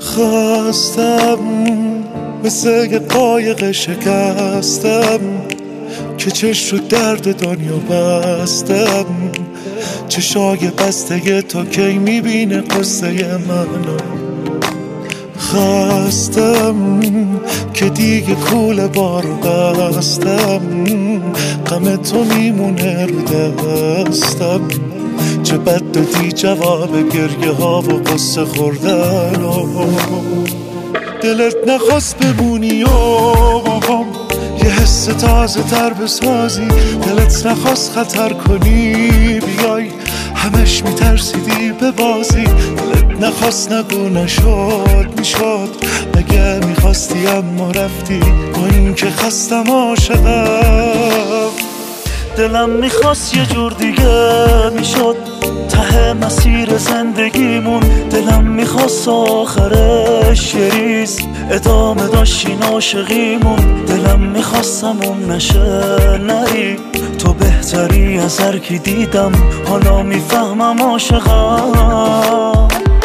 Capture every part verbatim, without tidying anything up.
خواستم مثل یه قایق شکستم که چش رو درد دنیا بستم. چشای بسته تو کی میبینه قصه منو. خواستم که دیگه کوله بارو بستم. غم تو میمونه رو دستم. چه بد دادی جواب گریه ها و قصه خوردن. دلت نخواست بمونی و یه حس تازه تر بسازی. دلت نخواست خطر کنی بیای، همش میترسیدی به بازی. دلت نخواست نگو نشد میشد، مگه میخواستی اما رفتی با این که خستم عاشقم. دلم میخواست یه جور دیگه میشد ته مسیر زندگیمون. دلم میخواست آخرش یه ریز ادامه داشتین عاشقیمون. دلم میخواستمون نشه نری، تو بهتری از هر کی دیدم. حالا میفهمم عاشقم.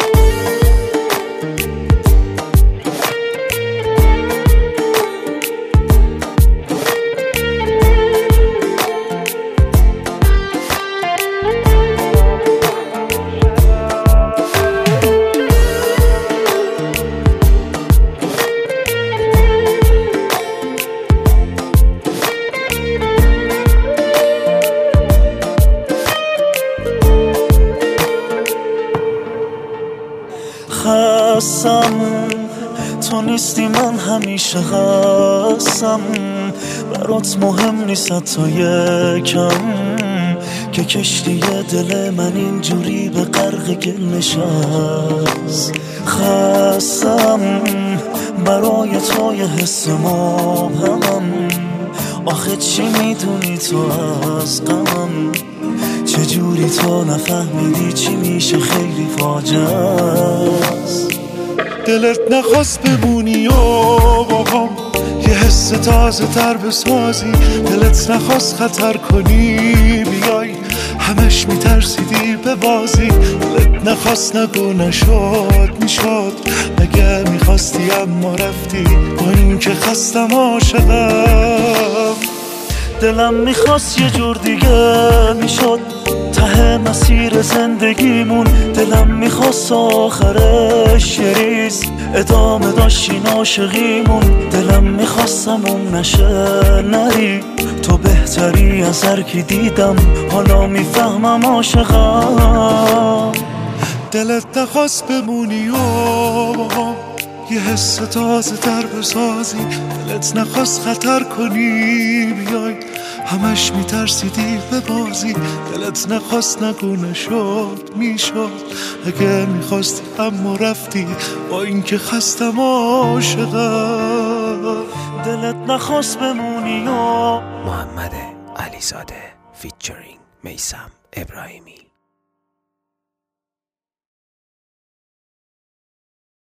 خستم تو نیستی، من همیشه خستم. برات مهم نیست تا یکم که کشتی دل من اینجوری به غرق گل نشست. خستم برای تو یه حس مبهمم. آخه چی میدونی تو از غمم؟ چجوری تو نفهمیدی چی میشه خیلی فاجعه است. دلت نخواست بمونی و بابام یه حس تازه تر بسازی. دلت نخواست خطر کنی بیای، همش میترسیدی به بازی. دلت نخواست نگو نشد میشد، مگه میخواستی اما رفتی با این که خستم عاشقم. دلم میخواست یه جور دیگه میشد ته مسیر زندگیمون. دلم میخواست آخرش یه ریز ادامه داشتین عاشقیمون. دلم میخواستمون نشه نری، تو بهتری از هر کی دیدم. حالا میفهمم عاشقم. دلت نخواست بمونی و یه حس تازه تر بسازی. دلت نخواست خطر کنی بیای، همش میترسیدی به بازی. دلت نخواست نگو نشد میشد، اگه میخواستی اما رفتی با این که خستم عاشقم. دلت نخواست بمونی و محمد علیزاده فیچرینگ میثم ابراهیمی.